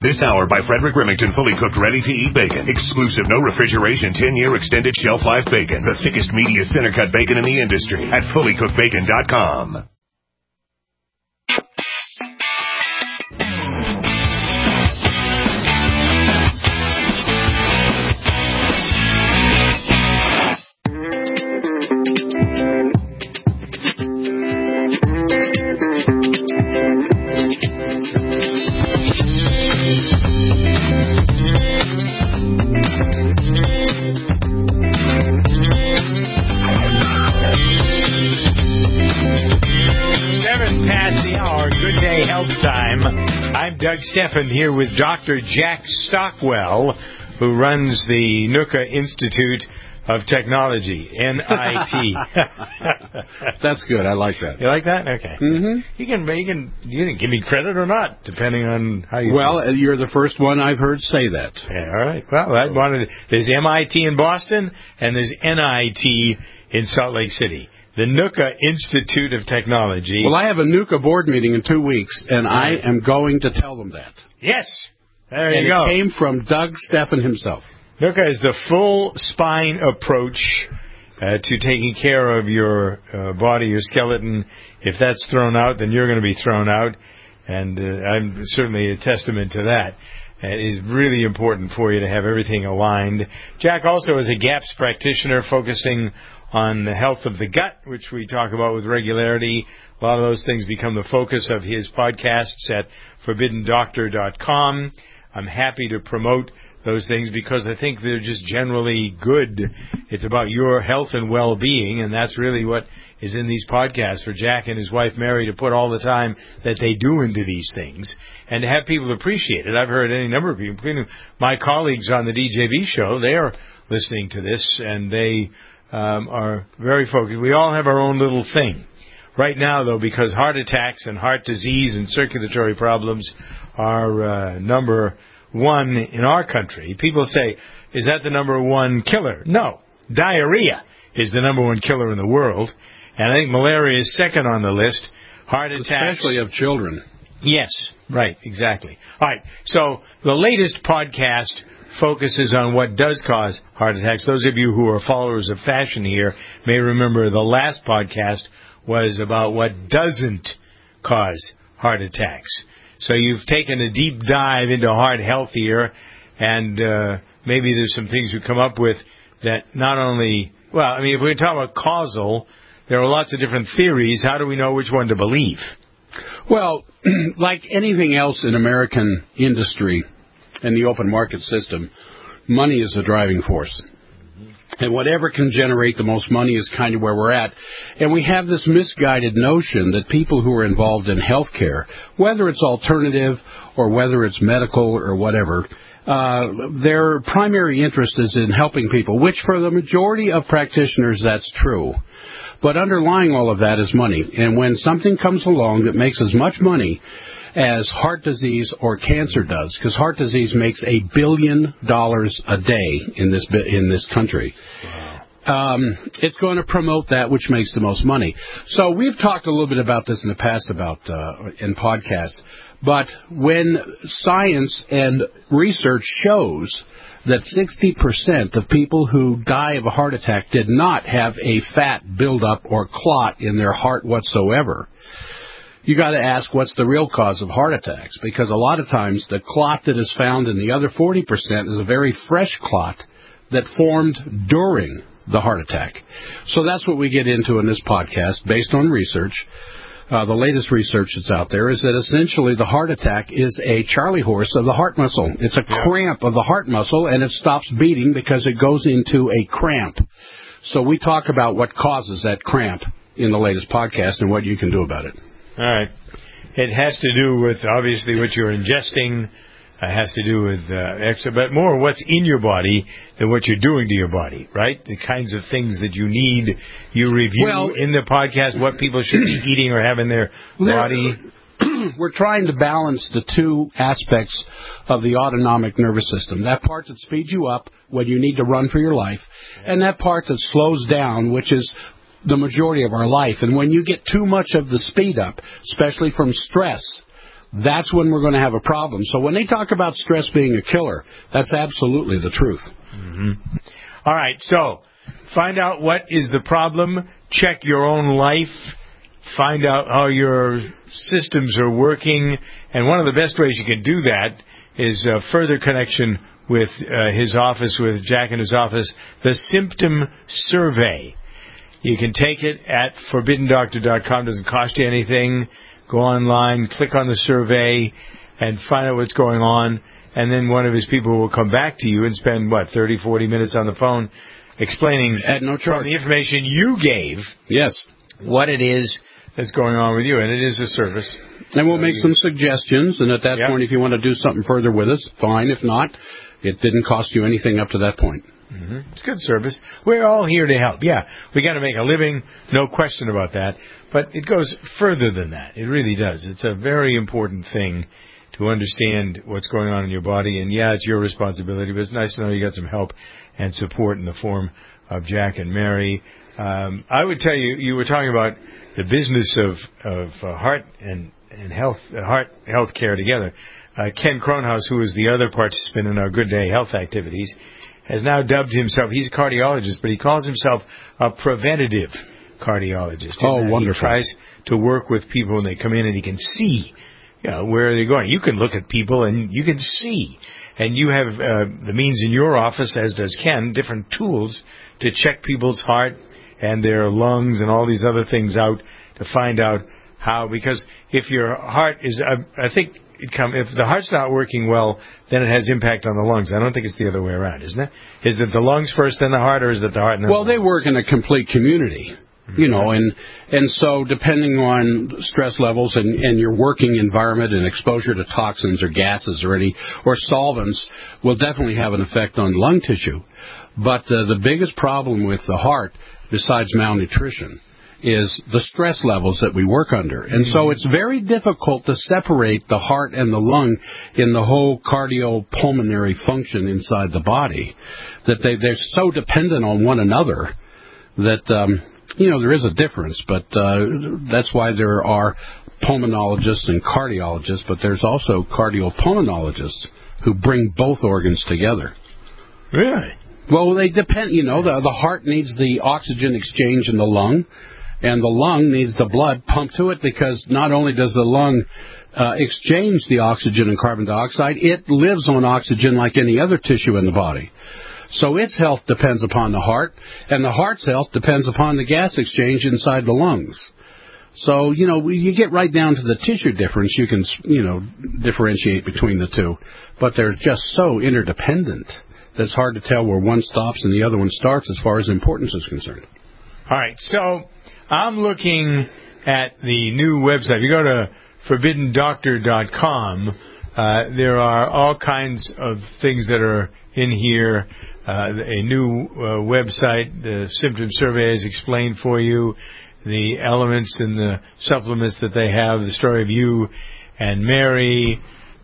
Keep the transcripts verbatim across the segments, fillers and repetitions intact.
This hour by Frederick Remington, fully cooked, ready-to-eat bacon. Exclusive, no refrigeration, ten-year extended shelf life bacon. The thickest, meatiest, center-cut bacon in the industry at fully cooked bacon dot com. Doug Steffen here with Doctor Jack Stockwell, who runs the N U C A Institute of Technology, N I T. That's good. I like that. You like that? Okay. Mm-hmm. You can you can you can give me credit or not, depending on how you. Well, feel. You're the first one I've heard say that. Yeah, all right. Well, I wanted. There's M I T in Boston, and there's N I T in Salt Lake City. The N U C A Institute of Technology. Well, I have a N U C A board meeting in two weeks, and I am going to tell them that. Yes. There and you go. And it came from Doug Steffen himself. N U C A is the full spine approach uh, to taking care of your uh, body, your skeleton. If that's thrown out, then you're going to be thrown out. And uh, I'm certainly a testament to that. It is really important for you to have everything aligned. Jack also is a GAPS practitioner focusing on the health of the gut, which we talk about with regularity. A lot of those things become the focus of his podcasts at forbidden doctor dot com. I'm happy to promote those things because I think they're just generally good. It's about your health and well-being, and that's really what is in these podcasts for Jack and his wife Mary to put all the time that they do into these things and to have people appreciate it. I've heard any number of people, including my colleagues on the D J V show, they are listening to this, and they Um, are very focused. We all have our own little thing. Right now, though, because heart attacks and heart disease and circulatory problems are uh, number one in our country, people say, is that the number one killer? No. Diarrhea is the number one killer in the world. And I think malaria is second on the list. Heart attacks. Especially of children. Yes. Right. Exactly. All right. So the latest podcast focuses on what does cause heart attacks. Those of you who are followers of fashion here may remember the last podcast was about what doesn't cause heart attacks. So you've taken a deep dive into heart health here, and uh, maybe there's some things you come up with that not only, well, I mean, if we talk about causal, there are lots of different theories. How do we know which one to believe? Well, like anything else in American industry, in the open market system, money is the driving force. And whatever can generate the most money is kind of where we're at. And we have this misguided notion that people who are involved in healthcare, whether it's alternative or whether it's medical or whatever, uh, their primary interest is in helping people, which for the majority of practitioners, that's true. But underlying all of that is money. And when something comes along that makes as much money as heart disease or cancer does, because heart disease makes a billion dollars a day in this in this country. Um, it's going to promote that which makes the most money. So we've talked a little bit about this in the past about uh, in podcasts, but when science and research shows that sixty percent of people who die of a heart attack did not have a fat buildup or clot in their heart whatsoever, you got to ask what's the real cause of heart attacks, because a lot of times the clot that is found in the other forty percent is a very fresh clot that formed during the heart attack. So that's what we get into in this podcast based on research. Uh, the latest research that's out there is that essentially the heart attack is a Charlie horse of the heart muscle. It's a cramp of the heart muscle, and it stops beating because it goes into a cramp. So we talk about what causes that cramp in the latest podcast and what you can do about it. All right. It has to do with, obviously, what you're ingesting. It has to do with uh, extra, but more what's in your body than what you're doing to your body, right? The kinds of things that you need. You review well, in the podcast what people should be eating or have in their body. We're trying to balance the two aspects of the autonomic nervous system. That part that speeds you up when you need to run for your life, and that part that slows down, which is the majority of our life. And when you get too much of the speed up, especially from stress, that's when we're going to have a problem. So when they talk about stress being a killer, that's absolutely the truth. Mm-hmm. All right, so find out what is the problem. Check your own life. Find out how your systems are working. And one of the best ways you can do that is uh, further connection with uh, his office, with Jack in his office, the Symptom Survey. You can take it at forbidden doctor dot com. Doesn't cost you anything. Go online, click on the survey, and find out what's going on. And then one of his people will come back to you and spend, what, thirty, forty minutes on the phone explaining at no charge. From the information you gave yes. what it is that's going on with you. And it is a service. And we'll make some suggestions. And at that yep. point, if you want to do something further with us, fine. If not, it didn't cost you anything up to that point. Mm-hmm. It's good service. We're all here to help. Yeah, we got to make a living, no question about that. But it goes further than that. It really does. It's a very important thing to understand what's going on in your body. And, yeah, it's your responsibility, but it's nice to know you got some help and support in the form of Jack and Mary. Um, I would tell you, you were talking about the business of, of uh, heart and, and health, uh, heart health care together. Uh, Ken Kronhaus, who is the other participant in our Good Day Health activities, has now dubbed himself, he's a cardiologist, but he calls himself a preventative cardiologist. Oh, wonderful. He tries to work with people when they come in and he can see, you know, where they're going. You can look at people and you can see. And you have uh, the means in your office, as does Ken, different tools to check people's heart and their lungs and all these other things out to find out how, because if your heart is, I, I think, It come, if the heart's not working well, then it has impact on the lungs. I don't think it's the other way around, isn't it? Is it the lungs first, then the heart, or is it the heart and then well, the lungs? Well, they work in a complete community, mm-hmm. you know, and and so depending on stress levels and, and your working environment and exposure to toxins or gases or any or solvents will definitely have an effect on lung tissue. But uh, the biggest problem with the heart, besides malnutrition, is the stress levels that we work under. And so it's very difficult to separate the heart and the lung in the whole cardiopulmonary function inside the body, that they, they're so dependent on one another that, um, you know, there is a difference. But uh, that's why there are pulmonologists and cardiologists, but there's also cardiopulmonologists who bring both organs together. Really? Well, they depend, you know, the, the heart needs the oxygen exchange in the lung, and the lung needs the blood pumped to it, because not only does the lung uh, exchange the oxygen and carbon dioxide, it lives on oxygen like any other tissue in the body. So its health depends upon the heart, and the heart's health depends upon the gas exchange inside the lungs. So, you know, you get right down to the tissue difference, you can, you know, differentiate between the two. But they're just so interdependent that it's hard to tell where one stops and the other one starts as far as importance is concerned. All right, so I'm looking at the new website. If you go to forbidden doctor dot com, uh, there are all kinds of things that are in here. Uh, a new uh, website, the symptom survey is explained for you, the elements and the supplements that they have, the story of you and Mary,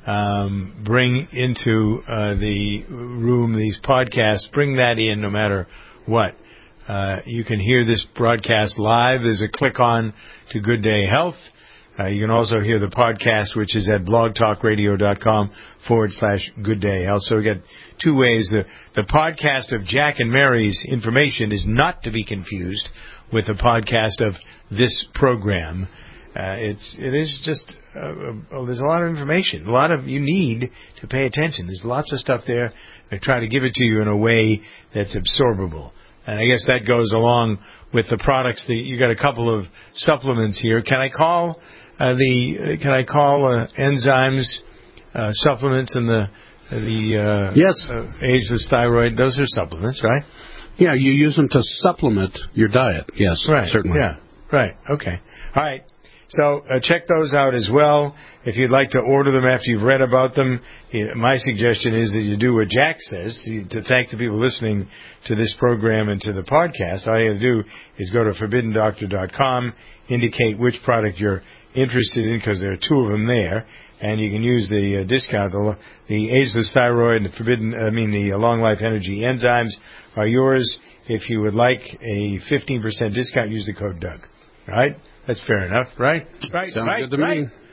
um, bring into uh, the room these podcasts, bring that in no matter what. Uh, you can hear this broadcast live. There's a click on to Good Day Health. Uh, you can also hear the podcast, which is at blogtalkradio.com forward slash Good Day Health. So we got two ways. The, the podcast of Jack and Mary's information is not to be confused with the podcast of this program. Uh, it's it is just uh, uh, there's a lot of information, a lot of you need to pay attention. There's lots of stuff there. They try to give it to you in a way that's absorbable. And I guess that goes along with the products. That you got a couple of supplements here. Can I call uh, the uh, Can I call uh, enzymes uh, supplements and the the uh, yes uh, ageless thyroid? Those are supplements, right? Yeah, you use them to supplement your diet. Yes, right. Certainly. Yeah, right. Okay. All right. So uh, check those out as well. If you'd like to order them after you've read about them, my suggestion is that you do what Jack says, to, to thank the people listening to this program and to the podcast. All you have to do is go to forbidden doctor dot com, indicate which product you're interested in, because there are two of them there, and you can use the uh, discount. The, the ageless thyroid and the forbidden, I mean the long life energy enzymes are yours. If you would like a fifteen percent discount, use the code Doug. All right? That's fair enough, right? Right, Sounds right, good to right. me.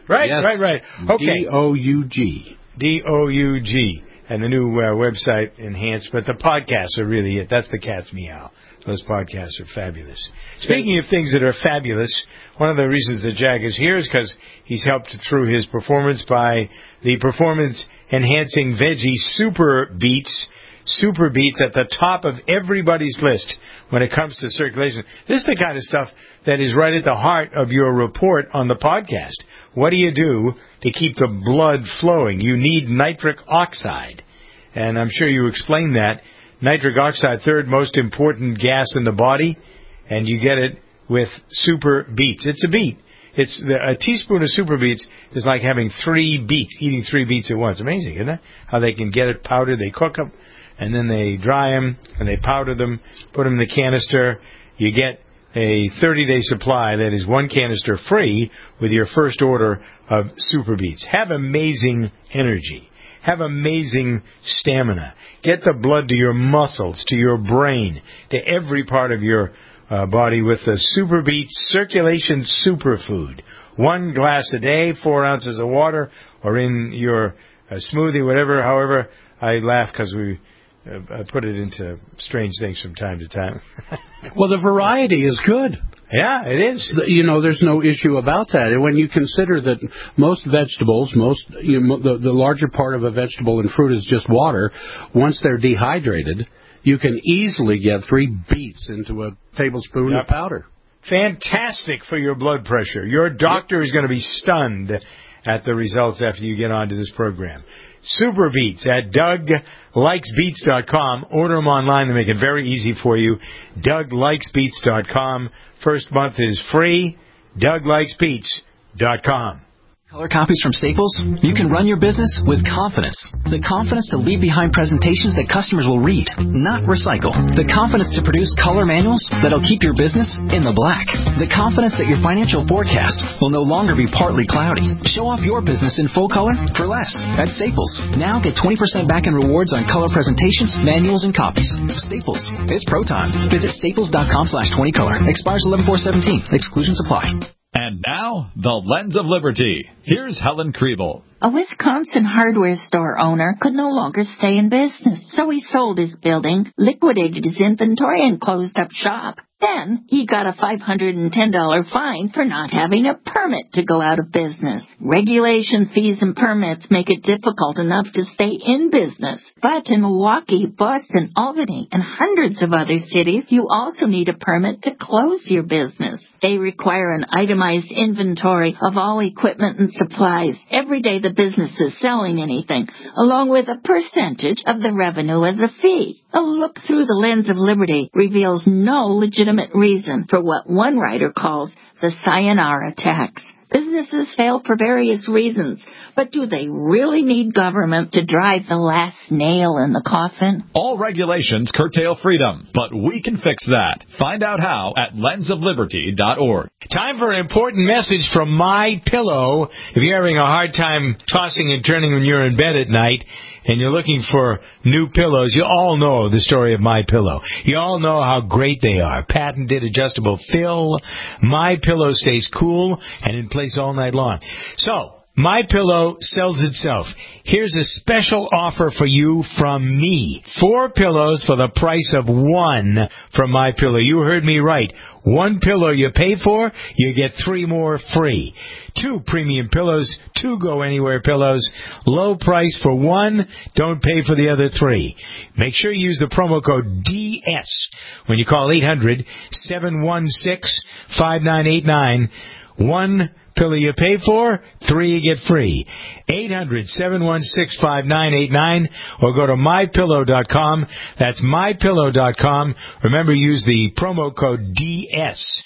Right, yes. right, right. Okay. D O U G. D O U G. And the new uh, website enhanced, but the podcasts are really it. That's the cat's meow. Those podcasts are fabulous. Speaking of things that are fabulous, one of the reasons that Jack is here is because he's helped through his performance by the performance-enhancing veggie Super Beets. Super Beets at the top of everybody's list when it comes to circulation. This is the kind of stuff that is right at the heart of your report on the podcast. What do you do to keep the blood flowing? You need nitric oxide. And I'm sure you explained that. Nitric oxide, third most important gas in the body, and you get it with Super Beets. It's a beet. It's the, a teaspoon of Super Beets is like having three beets, eating three beets at once. Amazing, isn't it? How they can get it powdered. They cook them, and then they dry them, and they powder them, put them in the canister. You get a thirty-day supply, that is one canister free with your first order of Super Beets. Have amazing energy. Have amazing stamina. Get the blood to your muscles, to your brain, to every part of your uh, body with the Super Beets Circulation Superfood. One glass a day, four ounces of water, or in your uh, smoothie, whatever. However, I laugh because we uh, I put it into strange things from time to time. Well, the variety is good. Yeah, it is. You know, there's no issue about that. And when you consider that most vegetables, most you know, the, the larger part of a vegetable and fruit is just water, once they're dehydrated, you can easily get three beets into a tablespoon yep. of powder. Fantastic for your blood pressure. Your doctor is going to be stunned at the results after you get onto this program. Super Beets at Doug Likes Beets dot com. Order them online. They make it very easy for you. Doug Likes Beets dot com. First month is free. Doug Likes Beets dot com. Color copies from Staples? You can run your business with confidence. The confidence to leave behind presentations that customers will read, not recycle. The confidence to produce color manuals that'll keep your business in the black. The confidence that your financial forecast will no longer be partly cloudy. Show off your business in full color for less at Staples. Now get twenty percent back in rewards on color presentations, manuals, and copies. Staples. It's pro time. Visit staples dot com slash twenty color. Expires eleven four seventeen. Exclusions apply. And now, the Lens of Liberty. Here's Helen Kriebel. A Wisconsin hardware store owner could no longer stay in business, so he sold his building, liquidated his inventory, and closed up shop. Then he got a five hundred ten dollars fine for not having a permit to go out of business. Regulation, fees, and permits make it difficult enough to stay in business. But in Milwaukee, Boston, Albany, and hundreds of other cities, you also need a permit to close your business. They require an itemized inventory of all equipment and supplies every day the business is selling anything, along with a percentage of the revenue as a fee. A look through the Lens of Liberty reveals no legitimate reason for what one writer calls the sayonara tax. Businesses fail for various reasons, but do they really need government to drive the last nail in the coffin? All regulations curtail freedom, but we can fix that. Find out how at lens of liberty dot org. Time for an important message from My Pillow. If you're having a hard time tossing and turning when you're in bed at night, and you're looking for new pillows, you all know the story of My Pillow. You all know how great they are. Patented adjustable fill. My Pillow stays cool and in place all night long. So, My Pillow sells itself. Here's a special offer for you from me. Four pillows for the price of one from My Pillow. You heard me right. One pillow you pay for, you get three more free. Two premium pillows, two Go Anywhere pillows. Low price for one, don't pay for the other three. Make sure you use the promo code D S when you call eight hundred, seven one six, five nine eight nine. One pillow you pay for, three you get free. eight hundred, seven one six, five nine eight nine or go to my pillow dot com. That's my pillow dot com. Remember, use the promo code D S.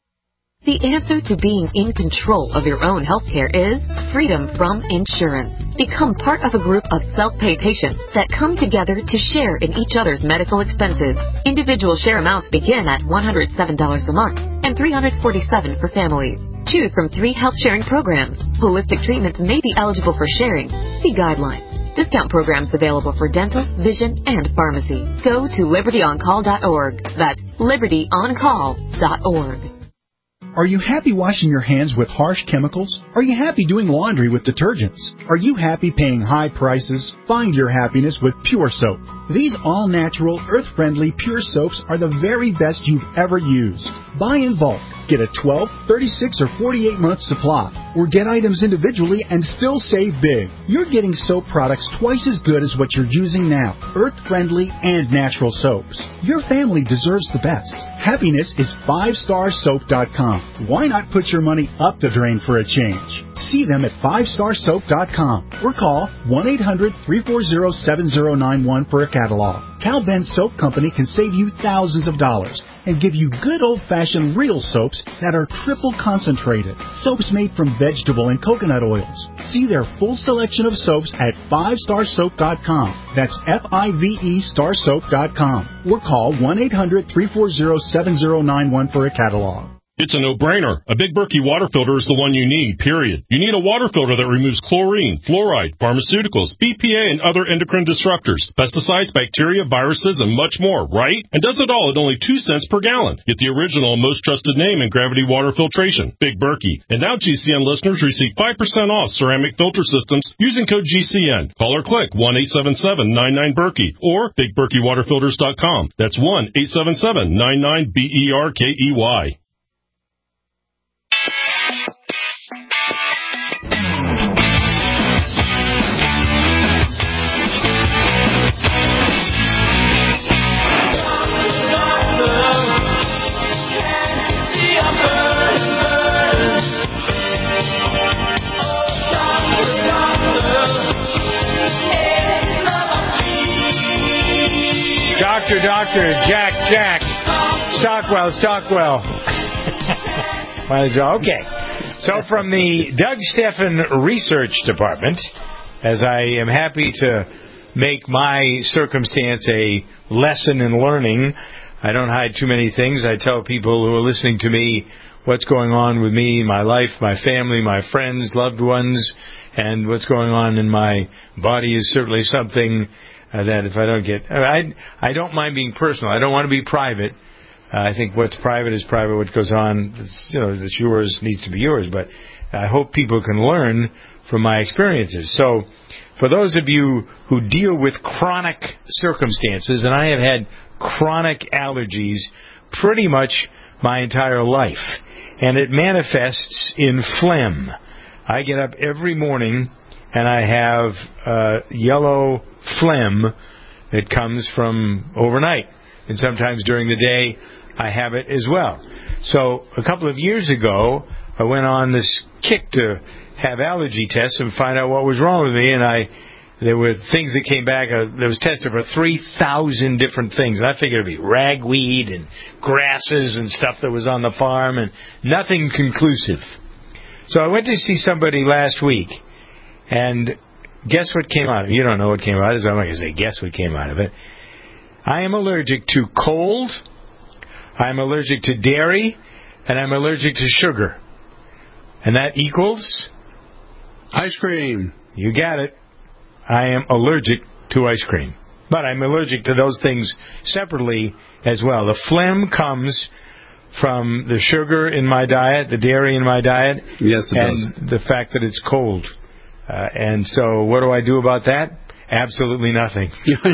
The answer to being in control of your own healthcare is freedom from insurance. Become part of a group of self-pay patients that come together to share in each other's medical expenses. Individual share amounts begin at one hundred seven dollars a month and three hundred forty-seven dollars for families. Choose from three health-sharing programs. Holistic treatments may be eligible for sharing. See guidelines. Discount programs available for dental, vision, and pharmacy. Go to liberty on call dot org. That's liberty on call dot org. Are you happy washing your hands with harsh chemicals? Are you happy doing laundry with detergents? Are you happy paying high prices? Find your happiness with Pure Soap. These all-natural, earth-friendly Pure Soaps are the very best you've ever used. Buy in bulk. Get a twelve, thirty-six, or forty-eight month supply. Or get items individually and still save big. You're getting soap products twice as good as what you're using now. Earth-friendly and natural soaps. Your family deserves the best. Happiness is five star soap dot com. Why not put your money up the drain for a change? See them at five star soap dot com or call one eight hundred, three four zero, seven zero nine one for a catalog. Cal Ben Soap Company can save you thousands of dollars and give you good old-fashioned real soaps that are triple concentrated. Soaps made from vegetable and coconut oils. See their full selection of soaps at five star soap dot com. That's F I V E star soap dot com. Or call one eight hundred, three four zero, seven zero nine one for a catalog. It's a no-brainer. A Big Berkey water filter is the one you need, period. You need a water filter that removes chlorine, fluoride, pharmaceuticals, B P A, and other endocrine disruptors, pesticides, bacteria, viruses, and much more, right? And does it all at only two cents per gallon. Get the original and most trusted name in gravity water filtration, Big Berkey. And now G C N listeners receive five percent off ceramic filter systems using code G C N. Call or click one eight seven seven, nine nine, Berkey or big berkey water filters dot com. That's one eight seven seven, nine nine, B E R K E Y. Doctor, doctor, Jack, Jack, Stockwell, Stockwell. Okay. So from the Doug Steffen Research Department, as I am happy to make my circumstance a lesson in learning, I don't hide too many things. I tell people who are listening to me what's going on with me, my life, my family, my friends, loved ones, and what's going on in my body is certainly something uh, that if I don't get... I, I don't mind being personal. I don't want to be private. Uh, I think what's private is private. What goes on, that's, you know, that's yours needs to be yours. But I hope people can learn from my experiences. So for those of you who deal with chronic circumstances, and I have had chronic allergies pretty much my entire life, and it manifests in phlegm. I get up every morning and I have uh, yellow phlegm that comes from overnight, and sometimes during the day I have it as well. So a couple of years ago I went on this kick to have allergy tests and find out what was wrong with me, and I there were things that came back. Uh, there was tested for three thousand different things. And I figured it would be ragweed and grasses and stuff that was on the farm, and nothing conclusive. So I went to see somebody last week, and guess what came out of it? You don't know what came out of it, so I'm not going to say guess what came out of it. I am allergic to cold, I'm allergic to dairy, and I'm allergic to sugar. And that equals? Ice cream. You got it. I am allergic to ice cream. But I'm allergic to those things separately as well. The phlegm comes from the sugar in my diet, the dairy in my diet, yes, it and does. the fact that it's cold. Uh, and so what do I do about that? Absolutely nothing.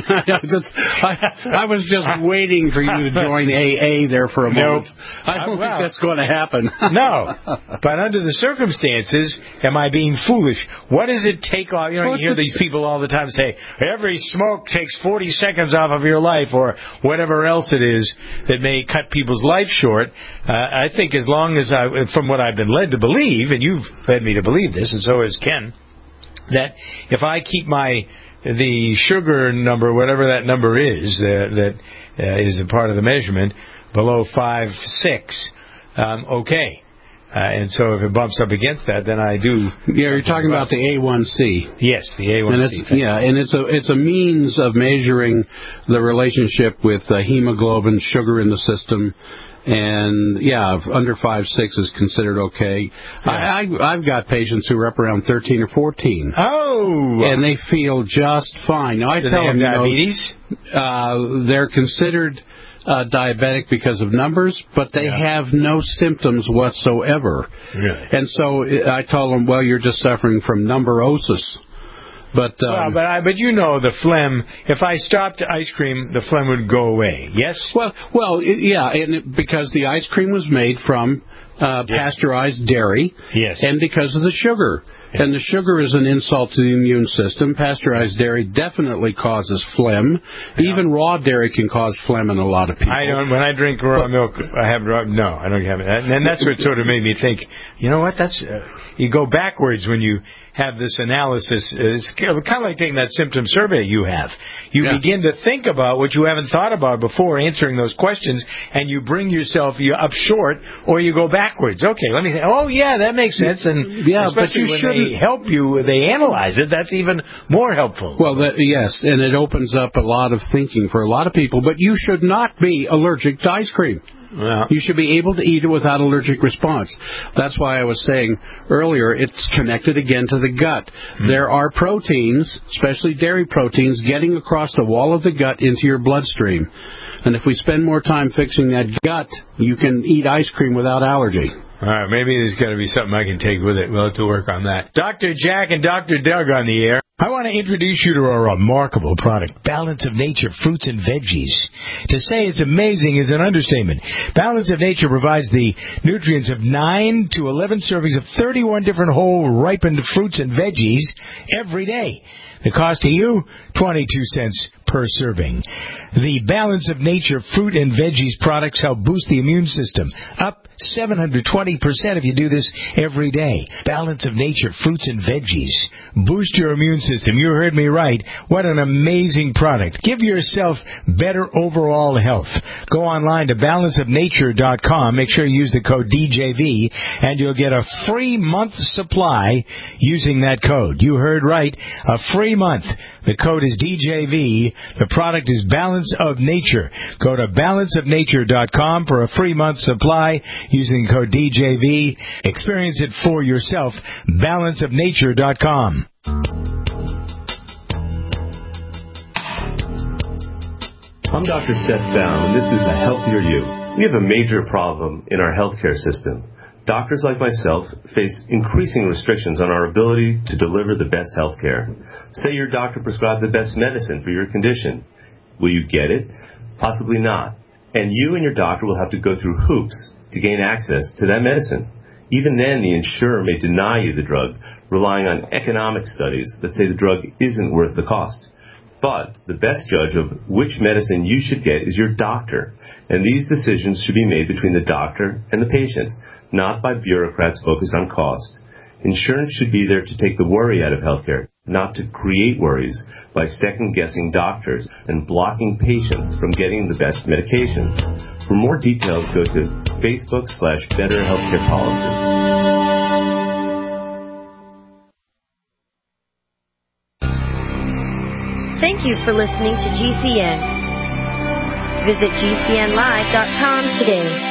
I, I was just waiting for you to join A A there for a moment. Nope. I don't well, think that's going to happen. No. But under the circumstances, am I being foolish? What does it take off? You know, you hear these people all the time say, every smoke takes forty seconds off of your life, or whatever else it is that may cut people's life short. Uh, I think as long as I, from what I've been led to believe, and you've led me to believe this, and so has Ken, that if I keep my the sugar number, whatever that number is, uh, that uh, is a part of the measurement, below five, six, um, okay. Uh, and so if it bumps up against that, then I do. Yeah, you're talking about the A one C. Yes, the A one C. And it's, yeah, and it's a it's a means of measuring the relationship with uh, hemoglobin, sugar in the system. And, yeah, under five six is considered okay. Yeah. I, I, I've got patients who are up around thirteen or fourteen. Oh! And they feel just fine. Now, I Do tell they have them, diabetes? You know, uh, they're considered uh, diabetic because of numbers, but they yeah. have no symptoms whatsoever. Really? And so I tell them, well, you're just suffering from numberosis. But um, well, but I, but you know the phlegm. If I stopped ice cream, the phlegm would go away. Yes. Well, well, yeah, and it, because the ice cream was made from uh, yes. pasteurized dairy. Yes. And because of the sugar. Yeah. And the sugar is an insult to the immune system. Pasteurized dairy definitely causes phlegm. Yeah. Even raw dairy can cause phlegm in a lot of people. I don't. When I drink raw but, milk, I have raw. No, I don't have it. And that's what sort of made me think. You know what? That's uh, you go backwards when you have this analysis. It's kind of like taking that symptom survey you have. You yeah. begin to think about what you haven't thought about before answering those questions, and you bring yourself you up short, or you go backwards. Okay, let me think. Oh, yeah, that makes sense. And yeah, especially but you when shouldn't they help you, they analyze it. That's even more helpful. Well, that, yes, and it opens up a lot of thinking for a lot of people. But you should not be allergic to ice cream. Well, you should be able to eat it without allergic response. That's why I was saying earlier it's connected again to the gut. Mm. There are proteins, especially dairy proteins, getting across the wall of the gut into your bloodstream. And if we spend more time fixing that gut, you can eat ice cream without allergy. All right, maybe there's going to be something I can take with it. We'll have to work on that. Doctor Jack and Doctor Doug on the air. I want to introduce you to a remarkable product, Balance of Nature Fruits and Veggies. To say it's amazing is an understatement. Balance of Nature provides the nutrients of nine to eleven servings of thirty-one different whole ripened fruits and veggies every day. The cost to you, twenty-two cents per serving. The Balance of Nature Fruit and Veggies products help boost the immune system up seven hundred twenty percent if you do this every day. Balance of Nature Fruits and Veggies. Boost your immune system. You heard me right. What an amazing product. Give yourself better overall health. Go online to balance of nature dot com. Make sure you use the code D J V, and you'll get a free month supply using that code. You heard right. A free month. The code is D J V. The product is Balance of Nature. Go to balance of nature dot com for a free month supply using code D J V. Experience it for yourself. balance of nature dot com. I'm Doctor Seth Baum, and this is A Healthier You. We have a major problem in our healthcare system. Doctors like myself face increasing restrictions on our ability to deliver the best health care. Say your doctor prescribed the best medicine for your condition. Will you get it? Possibly not. And you and your doctor will have to go through hoops to gain access to that medicine. Even then, the insurer may deny you the drug, relying on economic studies that say the drug isn't worth the cost. But the best judge of which medicine you should get is your doctor, and these decisions should be made between the doctor and the patient, not by bureaucrats focused on cost. Insurance should be there to take the worry out of healthcare, not to create worries by second-guessing doctors and blocking patients from getting the best medications. For more details, go to Facebook slash Better Healthcare Policy. Thank you for listening to G C N. Visit G C N live dot com today.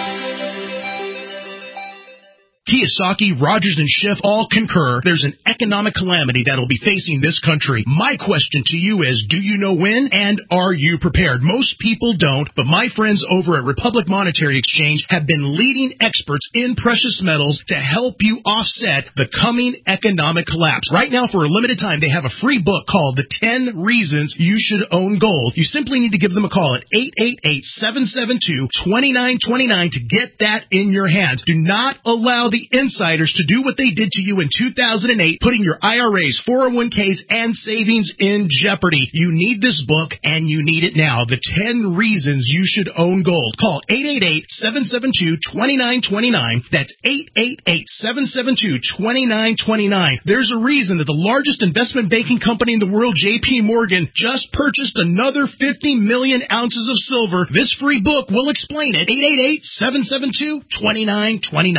Kiyosaki, Rogers, and Schiff all concur there's an economic calamity that will be facing this country. My question to you is, do you know when, and are you prepared? Most people don't, but my friends over at Republic Monetary Exchange have been leading experts in precious metals to help you offset the coming economic collapse. Right now, for a limited time, they have a free book called The ten Reasons You Should Own Gold. You simply need to give them a call at eight eight eight, seven seven two, two nine two nine to get that in your hands. Do not allow the insiders to do what they did to you in two thousand eight, putting your I R As, four oh one k's, and savings in jeopardy. You need this book, and you need it now. The ten Reasons You Should Own Gold. Call eight eight eight, seven seven two, two nine two nine. That's eight eight eight, seven seven two, two nine two nine. There's a reason that the largest investment banking company in the world, J P Morgan, just purchased another fifty million ounces of silver. This free book will explain it. eight eight eight, seven seven two, two nine two nine.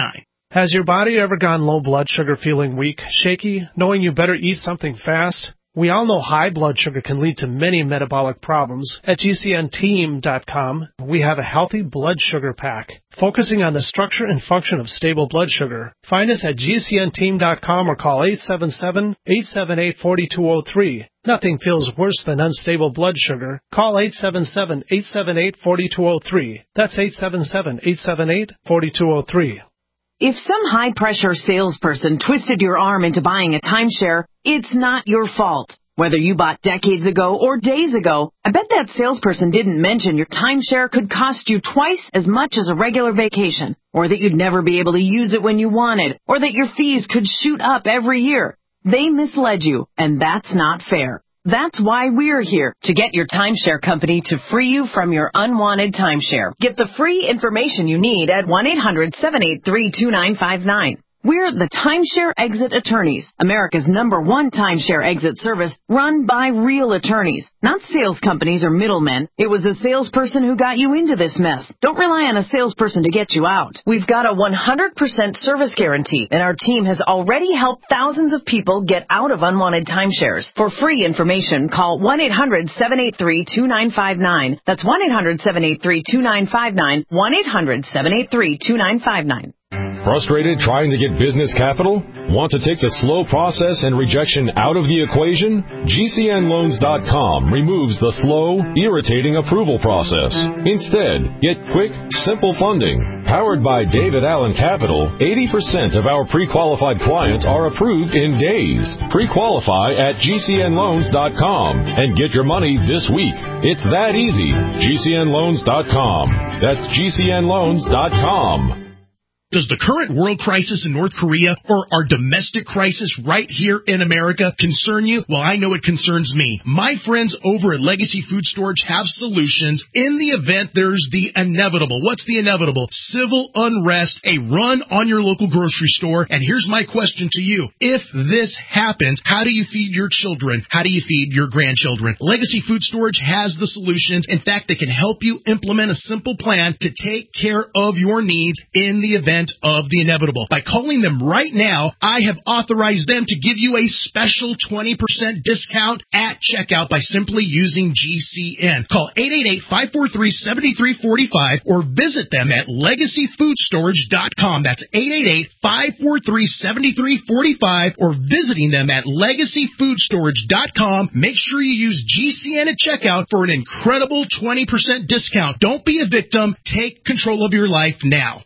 Has your body ever gone low blood sugar, feeling weak, shaky, knowing you better eat something fast? We all know high blood sugar can lead to many metabolic problems. At G C N team dot com, we have a healthy blood sugar pack, focusing on the structure and function of stable blood sugar. Find us at G C N team dot com or call eight seven seven, eight seven eight, four two zero three. Nothing feels worse than unstable blood sugar. Call eight seven seven, eight seven eight, four two zero three. That's eight seven seven, eight seven eight, four two zero three. If some high-pressure salesperson twisted your arm into buying a timeshare, it's not your fault. Whether you bought decades ago or days ago, I bet that salesperson didn't mention your timeshare could cost you twice as much as a regular vacation, or that you'd never be able to use it when you wanted, or that your fees could shoot up every year. They misled you, and that's not fair. That's why we're here, to get your timeshare company to free you from your unwanted timeshare. Get the free information you need at one eight hundred, seven eight three, two nine five nine. We're the Timeshare Exit Attorneys, America's number one timeshare exit service run by real attorneys, not sales companies or middlemen. It was a salesperson who got you into this mess. Don't rely on a salesperson to get you out. We've got a one hundred percent service guarantee, and our team has already helped thousands of people get out of unwanted timeshares. For free information, call one eight hundred, seven eight three, two nine five nine. That's one eight hundred, seven eight three, two nine five nine, one eight hundred, seven eight three, two nine five nine. Frustrated trying to get business capital? Want to take the slow process and rejection out of the equation? G C N loans dot com removes the slow, irritating approval process. Instead, get quick, simple funding. Powered by David Allen Capital, eighty percent of our pre-qualified clients are approved in days. Pre-qualify at G C N loans dot com and get your money this week. It's that easy. G C N loans dot com. That's G C N loans dot com. Does the current world crisis in North Korea or our domestic crisis right here in America concern you? Well, I know it concerns me. My friends over at Legacy Food Storage have solutions in the event there's the inevitable. What's the inevitable? Civil unrest, a run on your local grocery store. And here's my question to you. If this happens, how do you feed your children? How do you feed your grandchildren? Legacy Food Storage has the solutions. In fact, they can help you implement a simple plan to take care of your needs in the event of the inevitable. By calling them right now, I have authorized them to give you a special twenty percent discount at checkout by simply using G C N. Call eight eight eight, five four three, seven three four five or visit them at legacy food storage dot com. That's eight eight eight, five four three, seven three four five or visiting them at legacy food storage dot com. Make sure you use G C N at checkout for an incredible twenty percent discount. Don't be a victim. Take control of your life now.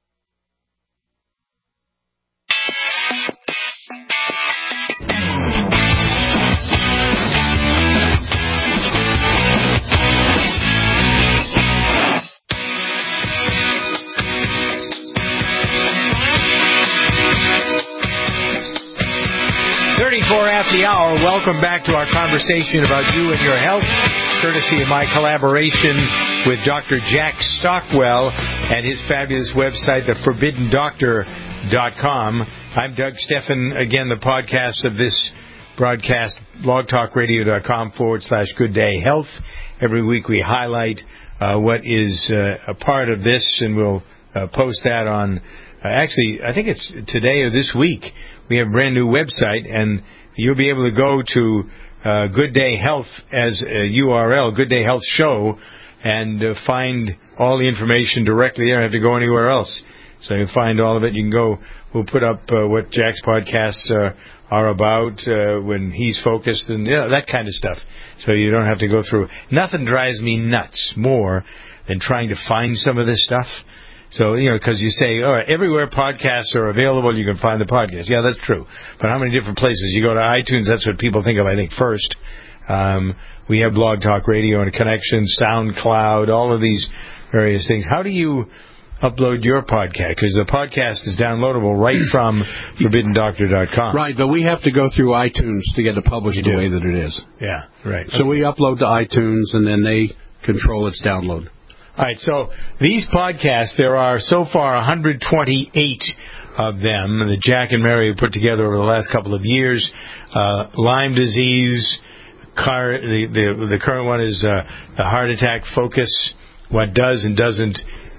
thirty-four after the hour. Welcome back to our conversation about you and your health, courtesy of my collaboration with Doctor Jack Stockwell and his fabulous website, the forbidden doctor dot com. I'm Doug Steffen. Again, the podcast of this broadcast, blogtalkradio.com forward slash good day health. Every week we highlight uh, what is uh, a part of this, and we'll uh, post that on, uh, actually, I think it's today or this week. We have a brand new website, and you'll be able to go to uh, Good Day Health as a U R L, Good Day Health Show, and uh, find all the information directly there. You don't have to go anywhere else. So you find all of it. You can go, we'll put up uh, what Jack's podcasts uh, are about uh, when he's focused and you know, that kind of stuff. So you don't have to go through. Nothing drives me nuts more than trying to find some of this stuff. So, you know, because you say, all right, everywhere podcasts are available, you can find the podcast. Yeah, that's true. But how many different places? You go to iTunes, that's what people think of, I think, first. Um, we have Blog Talk Radio and a connection, SoundCloud, all of these various things. How do you upload your podcast? Because the podcast is downloadable right from forbidden doctor dot com. Right, but we have to go through iTunes to get it published the way that it is. Yeah, right. So okay. We upload to iTunes, and then they control its download. All right, so these podcasts, there are so far one hundred twenty-eight of them that Jack and Mary have put together over the last couple of years. Uh, Lyme disease, car, the, the the current one is uh, the heart attack focus, what does and doesn't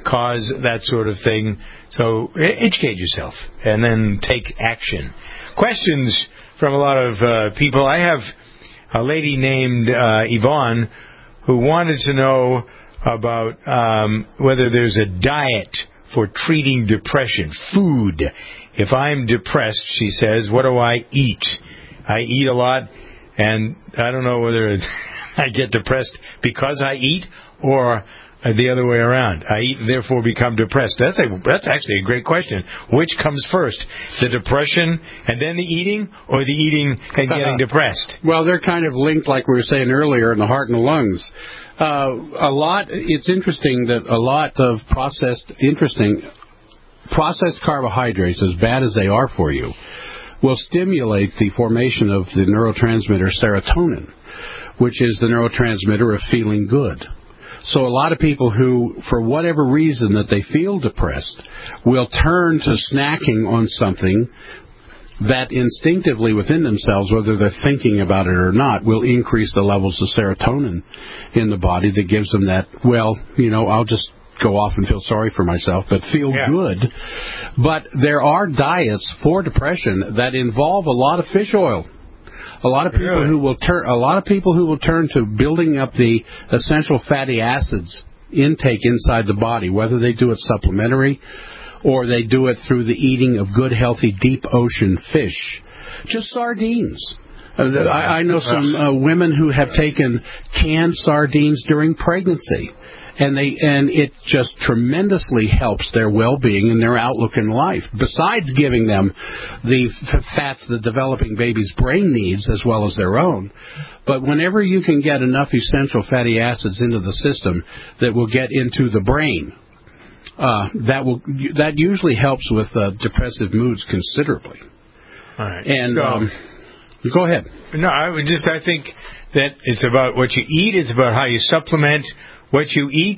cause that sort of thing. So educate yourself and then take action. Questions from a lot of uh, people. I have a lady named uh, Yvonne who wanted to know about um, whether there's a diet for treating depression. Food. If I'm depressed, she says, what do I eat? I eat a lot, and I don't know whether I get depressed because I eat or the other way around. I eat and therefore become depressed. That's a, that's actually a great question. Which comes first, the depression and then the eating, or the eating and getting depressed? Well, they're kind of linked, like we were saying earlier, in the heart and the lungs. Uh, a lot. It's interesting that a lot of processed, interesting, processed carbohydrates, as bad as they are for you, will stimulate the formation of the neurotransmitter serotonin, which is the neurotransmitter of feeling good. So a lot of people who, for whatever reason that they feel depressed, will turn to snacking on something that instinctively within themselves, whether they're thinking about it or not, will increase the levels of serotonin in the body that gives them that, well, you know, I'll just go off and feel sorry for myself, but feel yeah. good. But there are diets for depression that involve a lot of fish oil. A lot of people really? who will turn a lot of people who will turn to building up the essential fatty acids intake inside the body, whether they do it supplementary or they do it through the eating of good, healthy, deep ocean fish. Just sardines. Uh, I, I know some uh, women who have taken canned sardines during pregnancy, and they and it just tremendously helps their well-being and their outlook in life, besides giving them the f- fats that developing baby's brain needs as well as their own. But whenever you can get enough essential fatty acids into the system that will get into the brain, uh, that will that usually helps with uh, depressive moods considerably. All right. And so, um, go ahead. No, I would just I think that it's about what you eat. It's about how you supplement what you eat.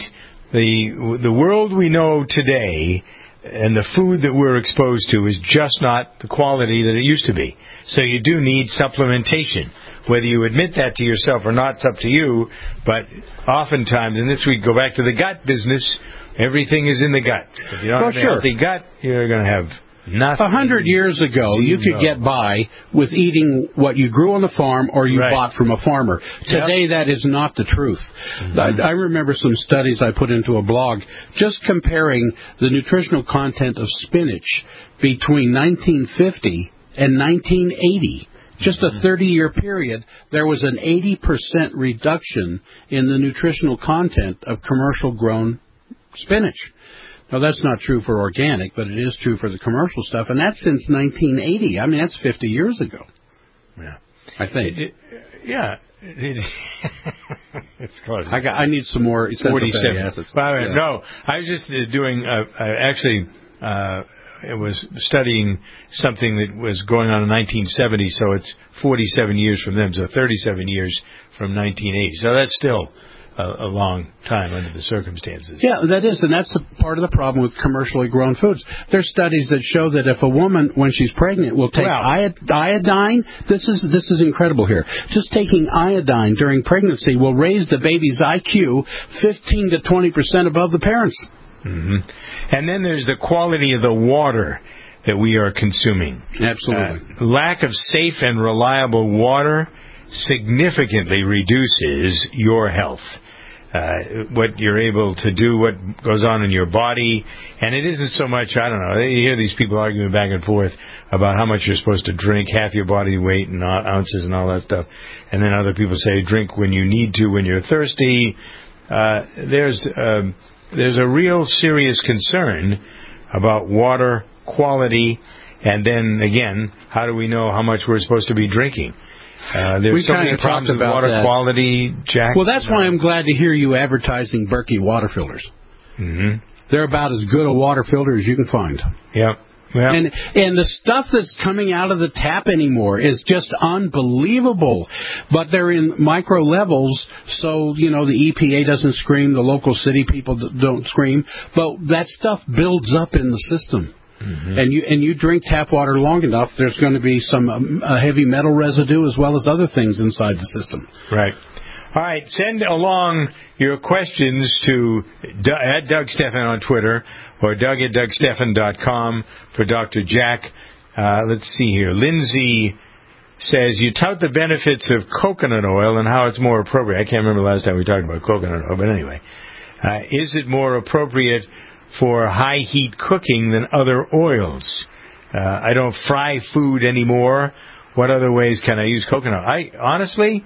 The the world we know today and the food that we're exposed to is just not the quality that it used to be. So you do need supplementation. Whether you admit that to yourself or not, it's up to you. But oftentimes, and this we go back to the gut business, everything is in the gut. If you don't well, have sure. a healthy gut, you're going to have nothing. A hundred years ago, you could get by with eating what you grew on the farm or you right. bought from a farmer. Today, yep. that is not the truth. Mm-hmm. I, I remember some studies I put into a blog just comparing the nutritional content of spinach between nineteen fifty and nineteen eighty. Just a thirty-year period, there was an eighty percent reduction in the nutritional content of commercial-grown spinach. Now, that's not true for organic, but it is true for the commercial stuff, and that's since nineteen eighty. I mean, that's fifty years ago. Yeah. I think. It, it, yeah. It, it's close. I, got, I need some more essential fatty acids. Well, yeah. No, I was just uh, doing, uh, uh, actually, uh, it was studying something that was going on in nineteen seventy, so it's forty-seven years from them, so thirty-seven years from nineteen eighty. So that's still a, a long time under the circumstances. Yeah, that is, and that's a part of the problem with commercially grown foods. There's studies that show that if a woman, when she's pregnant, will take well, iod- iodine, this is this is incredible here. Just taking iodine during pregnancy will raise the baby's I Q fifteen to twenty percent above the parents. Mm-hmm. And then there's the quality of the water that we are consuming. Absolutely. Uh, lack of safe and reliable water significantly reduces your health. Uh, what you're able to do, what goes on in your body. And it isn't so much, I don't know, you hear these people arguing back and forth about how much you're supposed to drink, half your body weight and ounces and all that stuff. And then other people say drink when you need to, when you're thirsty. Uh, there's... Um, There's a real serious concern about water quality, and then, again, how do we know how much we're supposed to be drinking? Uh, there's we so many problems with water that. quality, Jack. Well, that's why I'm glad to hear you advertising Berkey water filters. Mm-hmm. They're about as good a water filter as you can find. Yep. Yep. And and the stuff that's coming out of the tap anymore is just unbelievable. But they're in micro levels, so, you know, the E P A doesn't scream, the local city people don't scream. But that stuff builds up in the system. Mm-hmm. And you and you drink tap water long enough, there's going to be some um, a heavy metal residue as well as other things inside the system. Right. All right, send along your questions to D- at Doug Stephan on Twitter or Doug at Doug Stephan dot com for Doctor Jack. Uh, let's see here. Lindsay says, you tout the benefits of coconut oil and how it's more appropriate. I can't remember the last time we talked about coconut oil, but anyway. Uh, is it more appropriate for high heat cooking than other oils? Uh, I don't fry food anymore. What other ways can I use coconut? I honestly...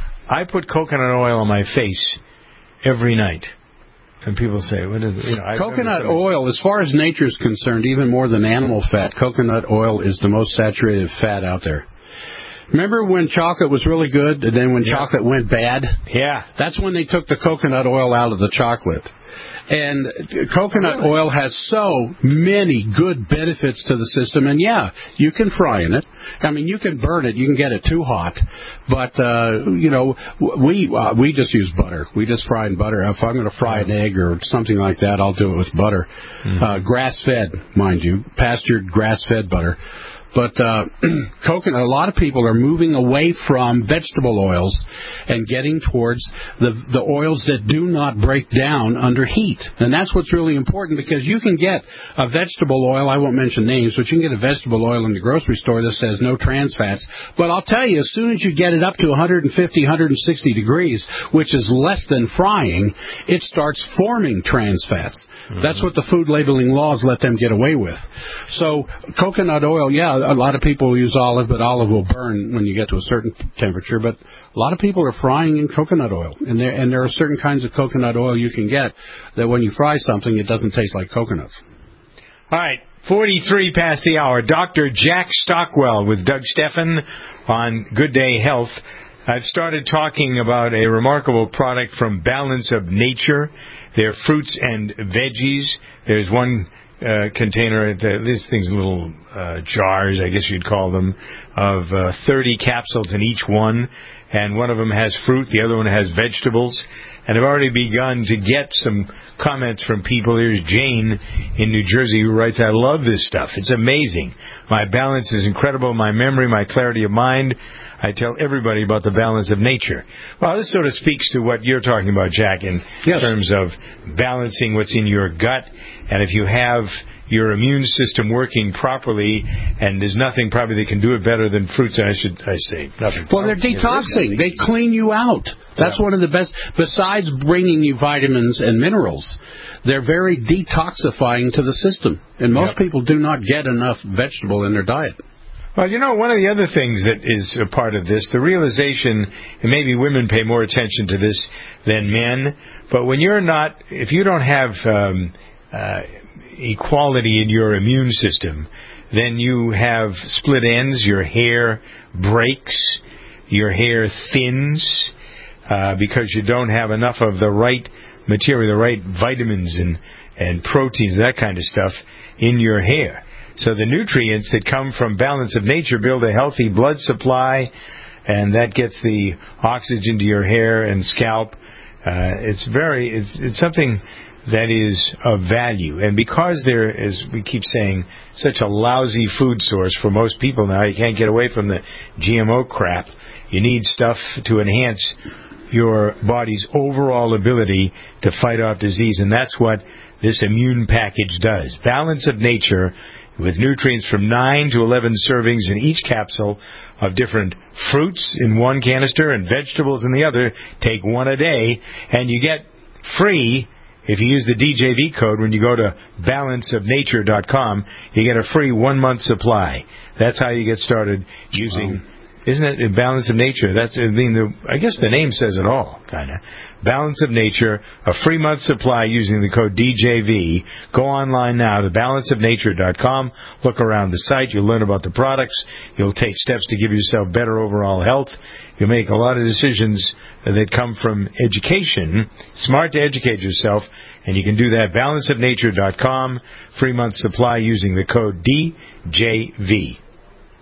I put coconut oil on my face every night. And people say, what is it? You know, I coconut oil, as far as nature is concerned, even more than animal fat, coconut oil is the most saturated fat out there. Remember when chocolate was really good, and then when yeah. chocolate went bad? Yeah. That's when they took the coconut oil out of the chocolate. And coconut really? oil has so many good benefits to the system. And, yeah, you can fry in it. I mean, you can burn it. You can get it too hot. But, uh, you know, we uh, we just use butter. We just fry in butter. If I'm going to fry an egg or something like that, I'll do it with butter. Mm-hmm. Uh, grass-fed, mind you, pastured grass-fed butter. But uh, coconut, a lot of people are moving away from vegetable oils and getting towards the the oils that do not break down under heat. And that's what's really important, because you can get a vegetable oil, I won't mention names, but you can get a vegetable oil in the grocery store that says no trans fats. But I'll tell you, as soon as you get it up to one fifty, one sixty degrees, which is less than frying, it starts forming trans fats. Mm-hmm. That's what the food labeling laws let them get away with. So coconut oil, yeah, a lot of people use olive, but olive will burn when you get to a certain temperature. But a lot of people are frying in coconut oil. And there, and there are certain kinds of coconut oil you can get that when you fry something, it doesn't taste like coconuts. All right, forty-three past the hour. Doctor Jack Stockwell with Doug Stephan on Good Day Health. I've started talking about a remarkable product from Balance of Nature. They're fruits and veggies. There's one uh, container, this thing's little uh, jars, I guess you'd call them, of uh, thirty capsules in each one. And one of them has fruit, the other one has vegetables. And I've already begun to get some comments from people. Here's Jane in New Jersey who writes, I love this stuff. It's amazing. My balance is incredible. My memory, my clarity of mind. I tell everybody about the Balance of Nature. Well, this sort of speaks to what you're talking about, Jack, in yes. terms of balancing what's in your gut. And if you have your immune system working properly, and there's nothing probably that can do it better than fruits, I should I say. Nothing. Well, they're detoxing. They clean you out. That's yeah. one of the best. Besides bringing you vitamins and minerals, they're very detoxifying to the system. And most yep. people do not get enough vegetable in their diet. Well, you know, one of the other things that is a part of this, the realization, and maybe women pay more attention to this than men, but when you're not, if you don't have um, uh, equality in your immune system, then you have split ends, your hair breaks, your hair thins, uh, because you don't have enough of the right material, the right vitamins and, and proteins, that kind of stuff in your hair. So the nutrients that come from Balance of Nature build a healthy blood supply, and that gets the oxygen to your hair and scalp. Uh, it's very, it's, it's something that is of value. And because there is, we keep saying, such a lousy food source for most people now, you can't get away from the G M O crap. You need stuff to enhance your body's overall ability to fight off disease, and that's what this immune package does. Balance of Nature, with nutrients from nine to eleven servings in each capsule of different fruits in one canister and vegetables in the other. Take one a day, and you get free, if you use the D J V code when you go to balance of nature dot com, you get a free one-month supply. That's how you get started using... Wow. Isn't it Balance of Nature? That's, I mean, the, I guess the name says it all, kind of. Balance of Nature, a free month supply using the code D J V. Go online now to balance of nature dot com. Look around the site. You'll learn about the products. You'll take steps to give yourself better overall health. You'll make a lot of decisions that come from education. Smart to educate yourself, and you can do that. balance of nature dot com. Free month supply using the code D J V.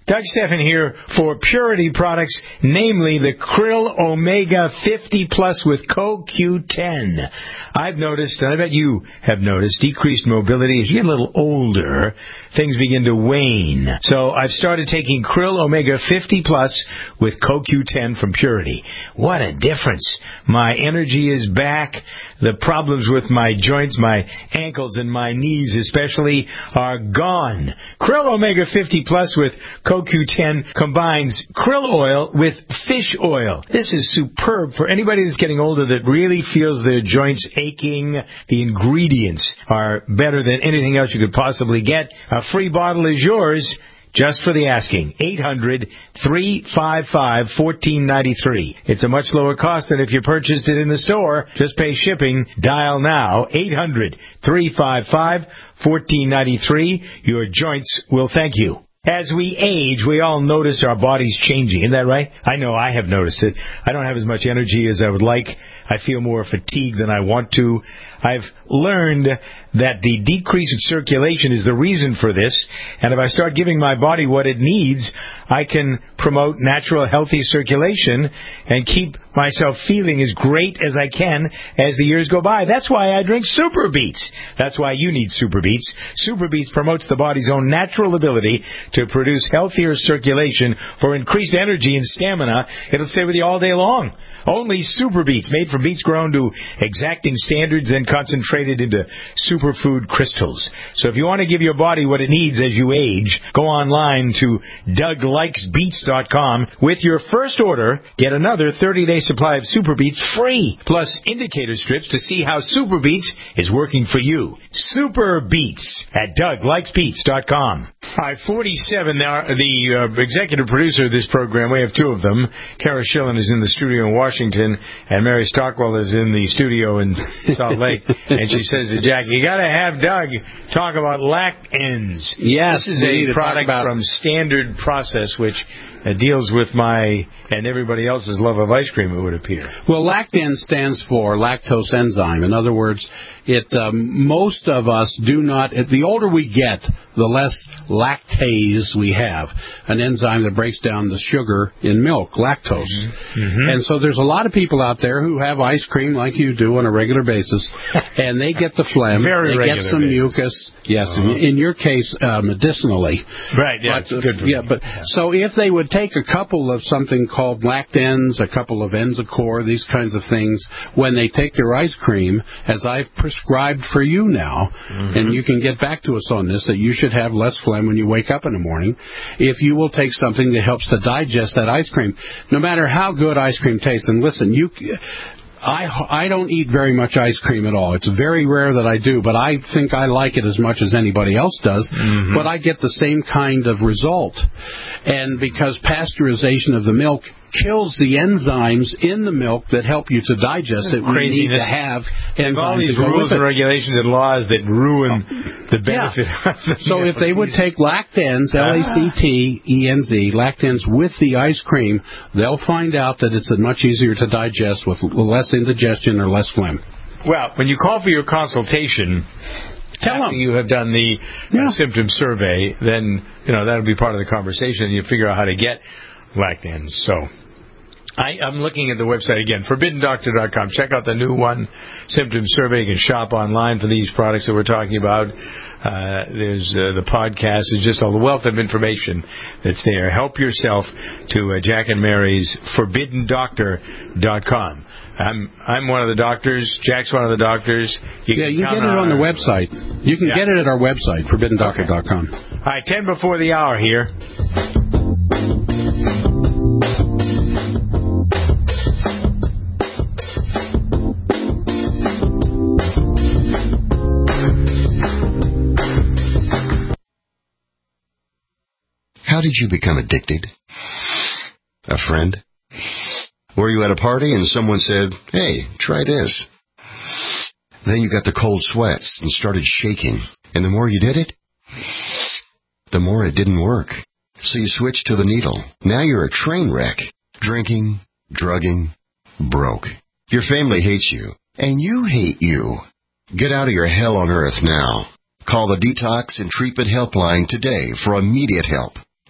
Doug Stephan here for Purity products, namely the Krill Omega fifty Plus with Co Q ten. I've noticed, and I bet you have noticed, decreased mobility. As you get a little older, things begin to wane. So I've started taking Krill Omega fifty Plus with Co Q ten from Purity. What a difference. My energy is back. The problems with my joints, my ankles and my knees especially, are gone. Krill Omega fifty Plus with Co Q ten combines krill oil with fish oil. This is superb for anybody that's getting older that really feels their joints aching. The ingredients are better than anything else you could possibly get. A free bottle is yours just for the asking. eight hundred, three five five, one four nine three. It's a much lower cost than if you purchased it in the store. Just pay shipping. Dial now. eight hundred, three five five, one four nine three. Your joints will thank you. As we age, we all notice our bodies changing. Isn't that right? I know I have noticed it. I don't have as much energy as I would like. I feel more fatigued than I want to. I've learned that the decrease in circulation is the reason for this, and if I start giving my body what it needs, I can promote natural, healthy circulation and keep myself feeling as great as I can as the years go by. That's why I drink Super Beets. That's why you need Super Beets. Super Beets promotes the body's own natural ability to produce healthier circulation for increased energy and stamina. It'll stay with you all day long. Only Super Beets, made from beets grown to exacting standards and concentrated into superfood crystals. So if you want to give your body what it needs as you age, go online to Doug Likes Beets dot com. With your first order, get another thirty-day supply of Super Beets free, plus indicator strips to see how Super Beets is working for you. Super Beets at Doug Likes Beets dot com. All right, forty-seven, now, the uh, executive producer of this program, we have two of them. Kara Schillen is in the studio in Washington, and Mary Stockwell is in the studio in Salt Lake. And she says to Jack, you got to have Doug talk about Lactens. Yes, this is a product from Standard Process, which uh, deals with my and everybody else's love of ice cream, it would appear. Well, Lactens stands for lactose enzyme. In other words, it um, most of us do not, the older we get, the less lactase we have, an enzyme that breaks down the sugar in milk, lactose. Mm-hmm. And so there's a lot of people out there who have ice cream like you do on a regular basis, and they get the phlegm. Very they regular get some basis. mucus. Yes, Uh-huh. in, in your case, uh, medicinally. Right, yeah, but, it's good for yeah, me. but Yeah. So if they would take a couple of something called Lactens, a couple of Enzicor, these kinds of things, when they take their ice cream, as I've prescribed for you now, mm-hmm. and you can get back to us on this, that you should have less phlegm when you wake up in the morning, if you will take something that helps to digest that ice cream, no matter how good ice cream tastes. And listen, you... I, I don't eat very much ice cream at all. It's very rare that I do, but I think I like it as much as anybody else does. Mm-hmm. But I get the same kind of result. And because pasteurization of the milk kills the enzymes in the milk that help you to digest it, we need to have enzymes all these to go rules with it. and regulations and laws that ruin the benefit. Yeah. Of the So if they would take Lactens, L A C T E N Z, Lactens with the ice cream, they'll find out that it's much easier to digest with less indigestion or less phlegm. Well, when you call for your consultation, Tell after them. you have done the Yeah. uh, symptom survey, then you know that'll be part of the conversation, and you figure out how to get Lactens. So I, I'm looking at the website again, forbidden doctor dot com. Check out the new one, symptom survey. You can shop online for these products that we're talking about. Uh, there's uh, the podcast. There's just a wealth of information that's there. Help yourself to uh, Jack and Mary's forbidden doctor dot com. I'm I'm one of the doctors. Jack's one of the doctors. You yeah, can you count get it on our, the website. You can Yeah. get it at our website, forbidden doctor dot com. All right, ten before the hour here. How did you become addicted? A friend? Were you at a party and someone said, hey, try this? Then you got the cold sweats and started shaking. And the more you did it, the more it didn't work. So you switched to the needle. Now you're a train wreck. Drinking, drugging, broke. Your family hates you. And you hate you. Get out of your hell on earth now. Call the Detox and Treatment Helpline today for immediate help.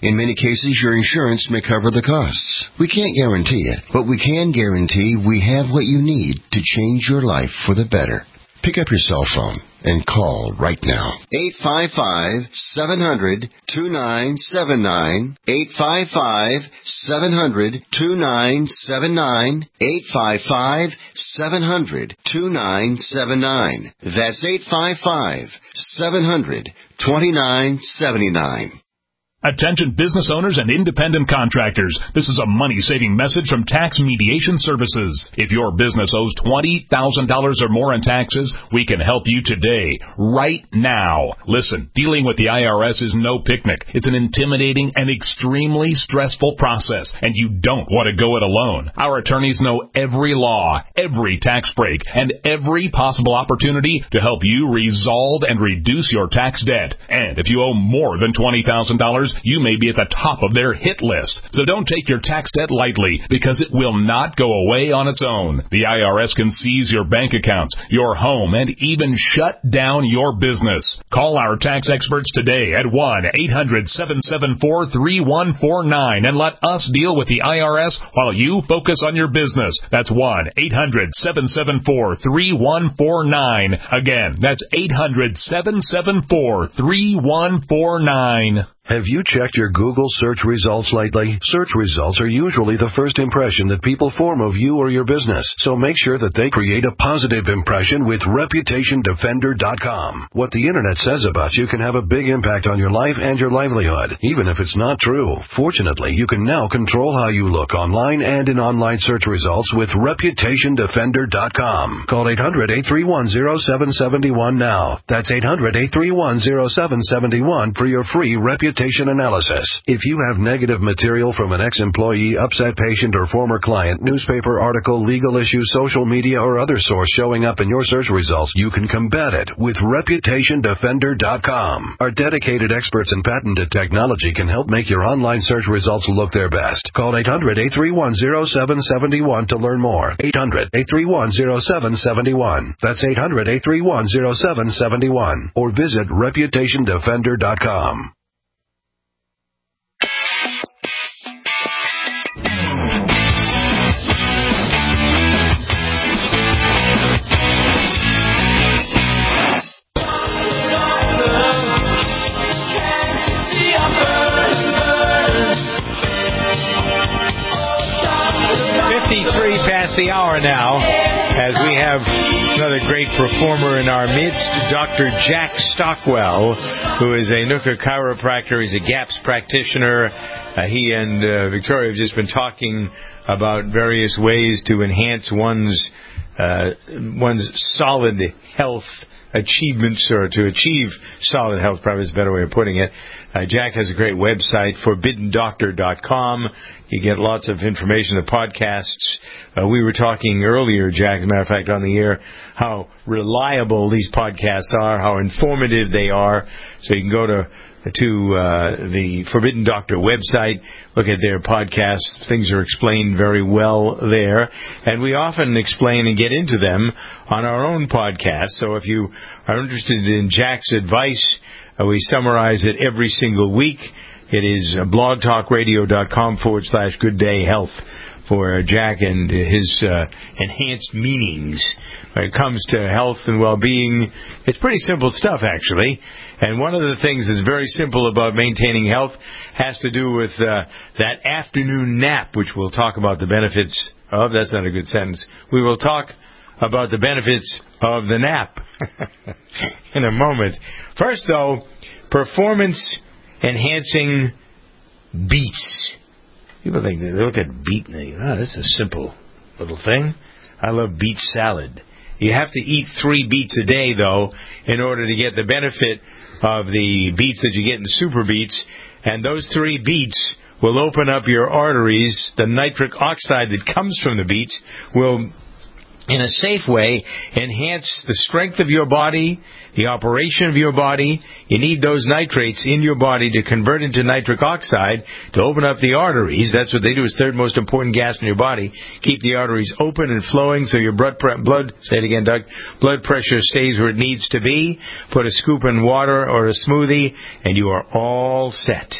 In many cases, your insurance may cover the costs. We can't guarantee it, but we can guarantee we have what you need to change your life for the better. Pick up your cell phone and call right now. eight five five, seven hundred, two nine seven nine. eight five five, seven hundred, two nine seven nine. eight five five, seven hundred, two nine seven nine. That's eight five five, seven hundred, two nine seven nine. Attention business owners and independent contractors. This is a money-saving message from Tax Mediation Services. If your business owes twenty thousand dollars or more in taxes, we can help you today, right now. Listen, dealing with the I R S is no picnic. It's an intimidating and extremely stressful process, and you don't want to go it alone. Our attorneys know every law, every tax break, and every possible opportunity to help you resolve and reduce your tax debt. And if you owe more than twenty thousand dollars, you may be at the top of their hit list. So don't take your tax debt lightly, because it will not go away on its own. The I R S can seize your bank accounts, your home, and even shut down your business. Call our tax experts today at one eight hundred, seven seven four, three one four nine and let us deal with the I R S while you focus on your business. That's one eight hundred, seven seven four, three one four nine. Again, that's eight hundred, seven seven four, three one four nine. Have you checked your Google search results lately? Search results are usually the first impression that people form of you or your business, so make sure that they create a positive impression with Reputation Defender dot com. What the Internet says about you can have a big impact on your life and your livelihood, even if it's not true. Fortunately, you can now control how you look online and in online search results with Reputation Defender dot com. Call eight hundred, eight three one, zero seven seven one now. That's eight hundred, eight three one, zero seven seven one for your free Reputation analysis. If you have negative material from an ex-employee, upset patient, or former client, newspaper article, legal issue, social media, or other source showing up in your search results, you can combat it with Reputation Defender dot com. Our dedicated experts in patented technology can help make your online search results look their best. Call eight hundred, eight three one, zero seven seven one to learn more. eight hundred, eight three one, zero seven seven one. That's eight hundred, eight three one, zero seven seven one. Or visit Reputation Defender dot com. fifty-three past the hour now, as we have another great performer in our midst, Doctor Jack Stockwell, who is a Nooka chiropractor. He's a GAPS practitioner. Uh, he and uh, Victoria have just been talking about various ways to enhance one's uh, one's solid health achievements, or to achieve solid health, probably is a better way of putting it. Uh, Jack has a great website, forbidden doctor dot com. You get lots of information, the podcasts. Uh, we were talking earlier, Jack, as a matter of fact, on the air, how reliable these podcasts are, how informative they are. So you can go to to uh, the Forbidden Doctor website, look at their podcasts. Things are explained very well there. And we often explain and get into them on our own podcast. So if you are interested in Jack's advice, uh, we summarize it every single week. It is blogtalkradio.com forward slash good day health for Jack and his uh, enhanced meanings when it comes to health and well-being. It's pretty simple stuff, actually. And one of the things that's very simple about maintaining health has to do with uh, that afternoon nap, which we'll talk about the benefits of. That's not a good sentence. We will talk about the benefits of the nap in a moment. First, though, performance-enhancing beets. People think, they look at beet and they go, oh, this is a simple little thing. I love beet salad. You have to eat three beets a day, though, in order to get the benefit of the beets that you get in Super Beets. And those three beets will open up your arteries. The nitric oxide that comes from the beets will, in a safe way, enhance the strength of your body, the operation of your body. You need those nitrates in your body to convert into nitric oxide to open up the arteries. That's what they do. Is third most important gas in your body. Keep the arteries open and flowing so your blood, pre- blood, say it again, Doug, blood pressure stays where it needs to be. Put a scoop in water or a smoothie, and you are all set.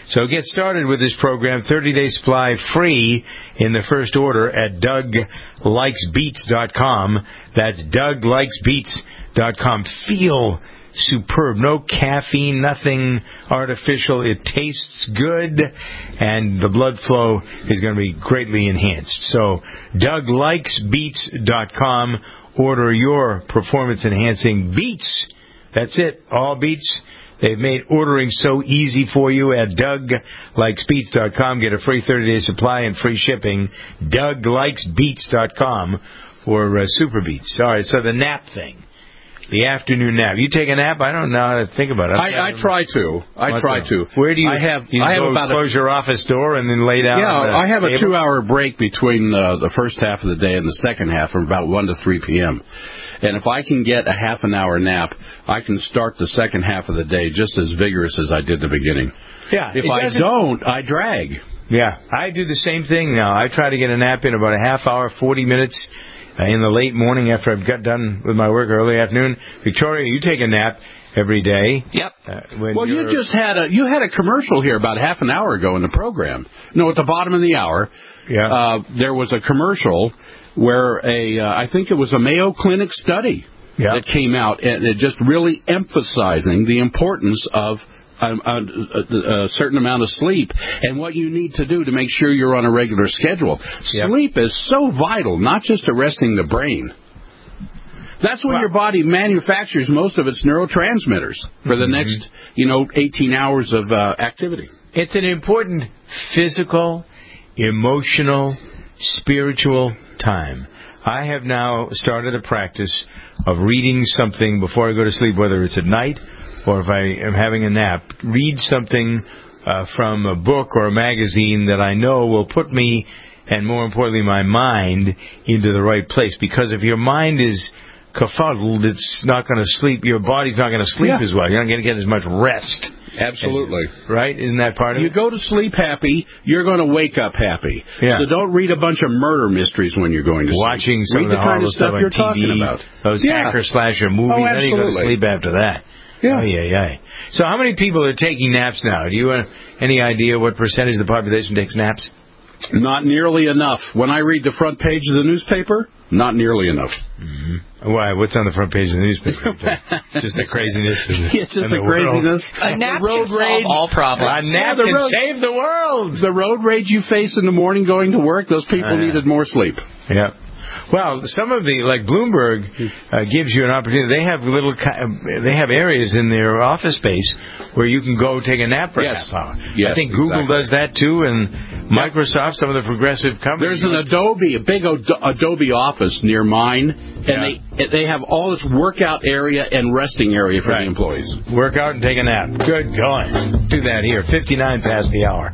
So get started with this program, thirty-day supply free in the first order at Doug Likes Beats dot com. That's Doug Likes Beats dot com. Feel superb. No caffeine, nothing artificial. It tastes good, and the blood flow is going to be greatly enhanced. So Doug Likes Beats dot com. Order your performance-enhancing beats. That's it, all beats. They've made ordering so easy for you at Doug Likes Beats dot com. Get a free thirty-day supply and free shipping. Doug Likes Beats dot com for uh, Super Beats. All right, so the nap thing. The afternoon nap. You take a nap? I don't know how to think about it. I, I try to. I What's try that? to. Where do you? I have. You I have go about close a, your office door and then lay down. Yeah, on the I have a table? two-hour break between uh, the first half of the day and the second half, from about one to three p.m. And if I can get a half an hour nap, I can start the second half of the day just as vigorous as I did the beginning. Yeah. If I don't, I drag. Yeah, I do the same thing now. I try to get a nap in about a half hour, forty minutes. Uh, in the late morning after I've got done with my work, early afternoon. Victoria, you take a nap every day. Yep. Uh, when Well, you're... you just had a you had a commercial here about half an hour ago in the program. No, at the bottom of the hour, yeah. uh, there was a commercial where a uh, I think it was a Mayo Clinic study yeah. that came out, and it just really emphasizing the importance of A, a, a certain amount of sleep and what you need to do to make sure you're on a regular schedule. Yep. Sleep is so vital, not just to resting the brain. That's when well, your body manufactures most of its neurotransmitters for the mm-hmm. next, you know, eighteen hours of uh, activity. It's an important physical, emotional, spiritual time. I have now started the practice of reading something before I go to sleep, whether it's at night or if I am having a nap, read something uh, from a book or a magazine that I know will put me, and more importantly, my mind, into the right place. Because if your mind is kerfuddled, it's not going to sleep. Your body's not going to sleep yeah. as well. You're not going to get as much rest. Absolutely. As, right? Isn't that part of you it? You go to sleep happy, you're going to wake up happy. Yeah. So don't read a bunch of murder mysteries when you're going to sleep. Watching some read of the, the kind of stuff stuff you're on T V, talking about. Those yeah. hacker slasher movies. Oh, then you go to sleep after that. Yeah. Oh, yeah, yeah. So how many people are taking naps now? Do you have any idea what percentage of the population takes naps? Not nearly enough. When I read the front page of the newspaper, not nearly enough. Mm-hmm. Why? What's on the front page of the newspaper? just the craziness. And the, it's just and the, the craziness. A nap the road can rage. solve all problems. A nap yeah, can road, save the world. The road rage you face in the morning going to work, those people uh, needed more sleep. Yeah. Well, some of the, like Bloomberg, uh, gives you an opportunity. They have little, they have areas in their office space where you can go take a nap for yes. a half hour. Yes, I think Google exactly. does that too, and Microsoft, some of the progressive companies. There's an Adobe, a big Adobe office near mine, and yeah. they they have all this workout area and resting area for right. the employees. Work out and take a nap. Good going. Let's do that here. fifty-nine past the hour.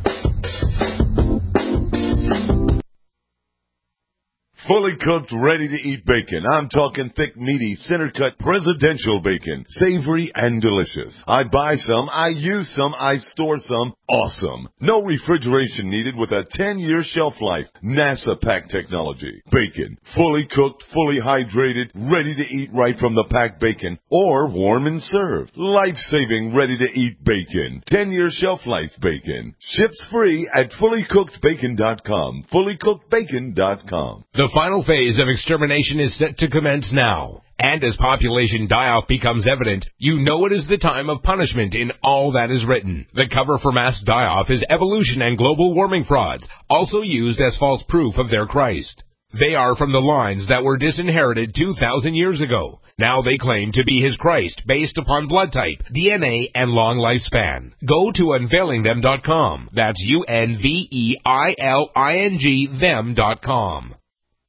Fully cooked, ready-to-eat bacon. I'm talking thick, meaty, center-cut, presidential bacon. Savory and delicious. I buy some, I use some, I store some. Awesome. No refrigeration needed with a ten-year shelf life. NASA pack technology. Bacon. Fully cooked, fully hydrated, ready to eat right from the packed bacon. Or warm and served. Life-saving, ready-to-eat bacon. ten-year shelf life bacon. Ships free at fully cooked bacon dot com. fully cooked bacon dot com. The final phase of extermination is set to commence now. And as population die-off becomes evident, you know it is the time of punishment in all that is written. The cover for mass die-off is evolution and global warming frauds, also used as false proof of their Christ. They are from the lines that were disinherited two thousand years ago. Now they claim to be his Christ based upon blood type, D N A, and long lifespan. Go to unveiling them dot com. That's U N V E I L I N G them dot com.